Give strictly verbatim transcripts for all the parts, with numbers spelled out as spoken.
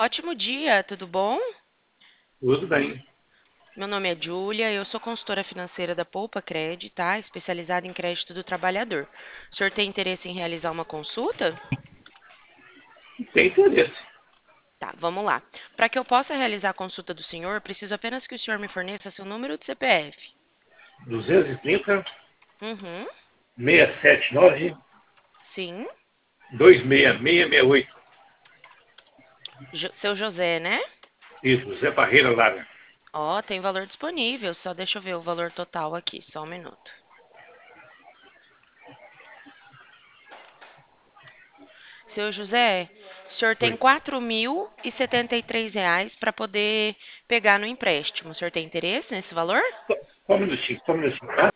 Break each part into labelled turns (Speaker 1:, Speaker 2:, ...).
Speaker 1: Ótimo dia, tudo bom?
Speaker 2: Tudo bem.
Speaker 1: Meu nome é Júlia, eu sou consultora financeira da Poupa Cred, tá? Especializada em crédito do trabalhador. O senhor tem interesse em realizar uma consulta?
Speaker 2: Tem interesse.
Speaker 1: Tá, vamos lá. Para que eu possa realizar a consulta do senhor, preciso apenas que o senhor me forneça seu número de C P F.
Speaker 2: duzentos e trinta,
Speaker 1: Uhum,
Speaker 2: seiscentos e setenta e nove,
Speaker 1: sim.
Speaker 2: vinte e seis, seiscentos e sessenta e oito.
Speaker 1: Jo- seu José, né?
Speaker 2: Isso, Zé Barreira Lara.
Speaker 1: Ó, tem valor disponível, só deixa eu ver o valor total aqui, só um minuto. Seu José, o senhor tem
Speaker 2: Oi.
Speaker 1: quatro mil e setenta e três reais para poder pegar no empréstimo. O senhor tem interesse nesse valor?
Speaker 2: Só, só um minutinho, só um minutinho, tá?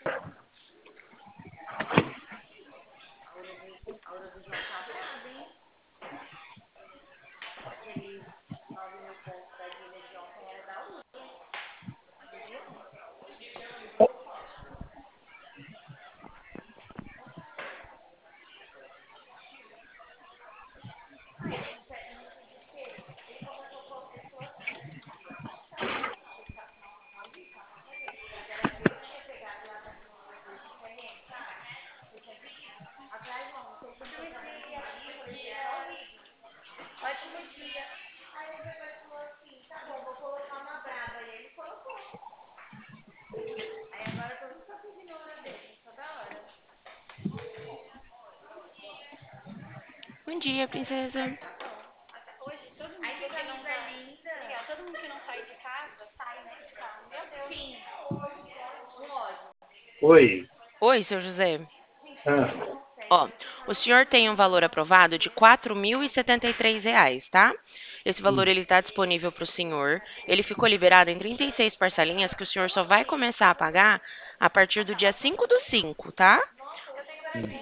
Speaker 1: Bom dia, princesa.
Speaker 2: Oi.
Speaker 1: Oi, seu José.
Speaker 2: Ah,
Speaker 1: Ó, o senhor tem um valor aprovado de quatro mil e setenta e três reais, tá? Esse valor
Speaker 2: hum,
Speaker 1: ele está disponível para o senhor. Ele ficou liberado em trinta e seis parcelinhas que o senhor só vai começar a pagar a partir do dia cinco do cinco, tá?
Speaker 2: hum.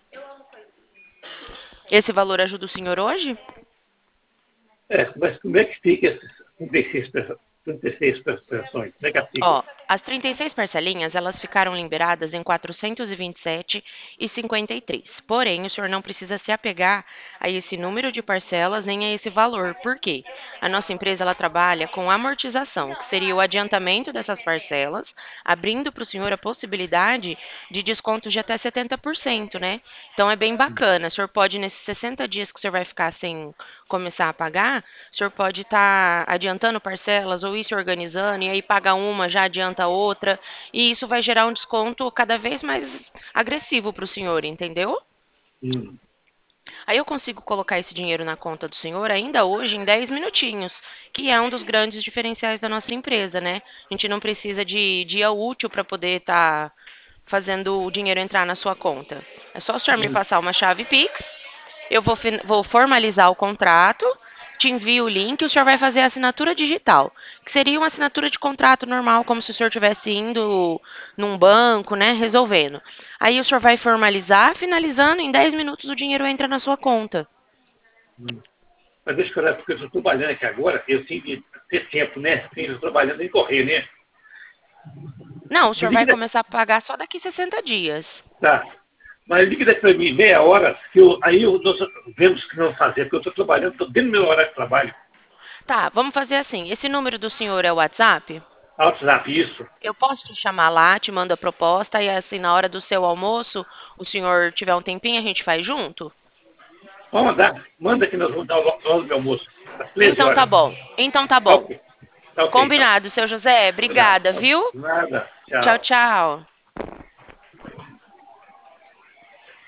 Speaker 1: Esse valor ajuda o senhor hoje?
Speaker 2: É, mas como é que fica essas trinta e seis, per- trinta e seis prestações? Como é que fica?
Speaker 1: Ó, as trinta e seis parcelinhas, elas ficaram liberadas em quatrocentos e vinte e sete e cinquenta e três. Porém, o senhor não precisa se apegar a esse número de parcelas nem a esse valor. Por quê? A nossa empresa ela trabalha com amortização, que seria o adiantamento dessas parcelas, abrindo para o senhor a possibilidade de desconto de até setenta por cento, né? Então é bem
Speaker 2: Hum,
Speaker 1: bacana. O senhor pode, nesses sessenta dias que o senhor vai ficar sem começar a pagar, o senhor pode estar adiantando parcelas ou ir se organizando e aí paga uma, já adianta outra, e isso vai gerar um desconto cada vez mais agressivo para o senhor, entendeu?
Speaker 2: hum.
Speaker 1: Aí eu consigo colocar esse dinheiro na conta do senhor ainda hoje em dez minutinhos, que é um dos grandes diferenciais da nossa empresa, né? A gente não precisa de dia útil para poder estar fazendo o dinheiro entrar na sua conta. É só o senhor me
Speaker 2: hum.
Speaker 1: passar uma chave Pix, eu vou, vou formalizar o contrato, te envio o link e o senhor vai fazer a assinatura digital, que seria uma assinatura de contrato normal, como se o senhor estivesse indo num banco, né, resolvendo. Aí o senhor vai formalizar, finalizando, em dez minutos o dinheiro entra na sua conta.
Speaker 2: Hum. Mas deixa eu olhar, porque eu estou trabalhando aqui agora, eu tenho que ter tempo, né? Eu estou trabalhando em correr, né?
Speaker 1: Não, o
Speaker 2: Me
Speaker 1: senhor vai
Speaker 2: liga daqui,
Speaker 1: começar a pagar só daqui sessenta dias.
Speaker 2: tá? Mas liga daqui para mim meia hora, que eu, aí eu, nós vemos o que não fazer, porque eu estou trabalhando, estou dentro do meu horário de trabalho.
Speaker 1: Tá, vamos fazer assim. Esse número do senhor é o WhatsApp?
Speaker 2: WhatsApp, isso.
Speaker 1: Eu posso te chamar lá, te mando a proposta e assim na hora do seu almoço, o senhor tiver um tempinho, a gente faz junto?
Speaker 2: Vamos mandar. Manda que nós vamos dar o hora do meu almoço. Às treze
Speaker 1: Então tá
Speaker 2: horas.
Speaker 1: bom. Então tá
Speaker 2: Tá
Speaker 1: bom.
Speaker 2: ok. Tá ok, então.
Speaker 1: Combinado, seu José.
Speaker 2: Obrigado.
Speaker 1: Obrigada, viu?
Speaker 2: Nada.
Speaker 1: Tchau,
Speaker 2: Tchau.
Speaker 1: tchau.